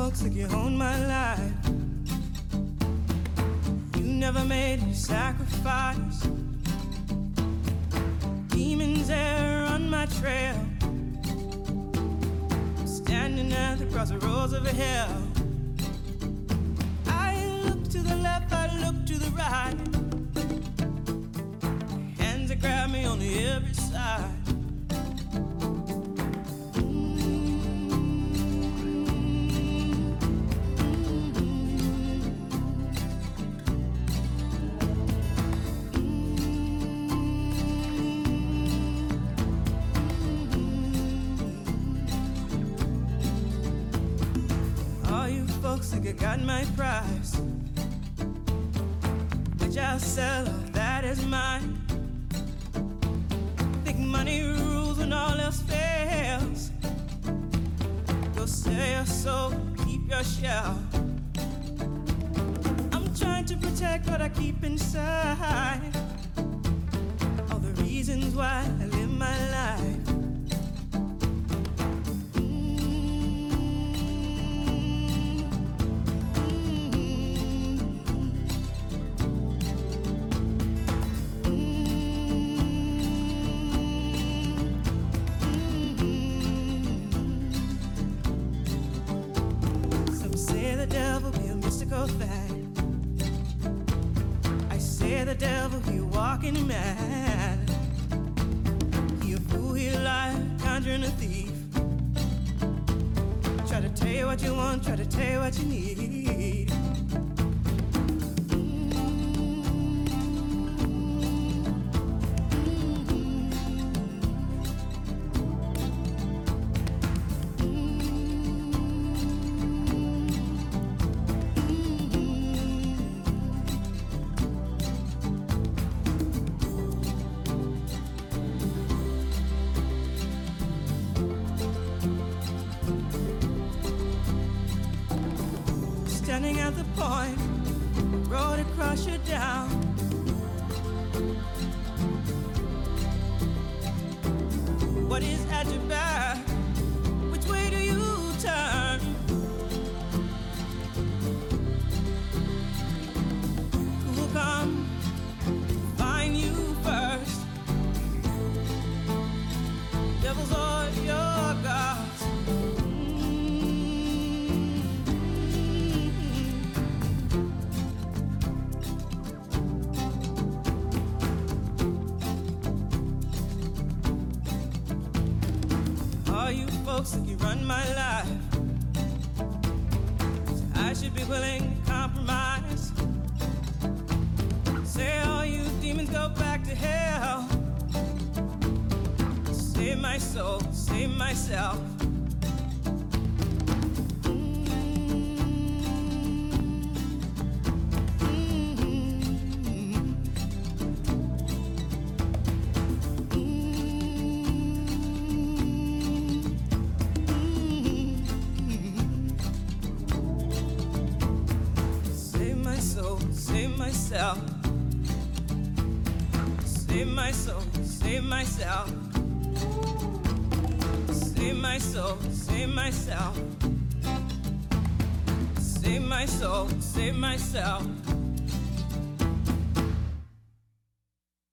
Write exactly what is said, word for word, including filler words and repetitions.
folks like you own my life. You never made any sacrifice. Demons there on my trail, standing at the crossroads of hell. I look to the left, I look to the right. Hands that grab me on every side. Folks think I got my price, which I'll sell, all that is mine. Think money rules when all else fails. Go sell your soul, keep your shell. I'm trying to protect what I keep inside, all the reasons why I live my life. The devil be a mystical fact. I say the devil, he walking mad. He a fool, he a liar, conjuring a thief. Try to tell you what you want, try to tell you what you need. Standing at the point, road across you down. What is at your back? Which way do you turn? Who will come find you first? Devils or your gods? All you folks think you run my life, I should be willing to compromise. Say all you demons go back to hell. Save my soul, save myself. Save myself, save my soul, save myself, save my soul, save myself, save my soul, save myself.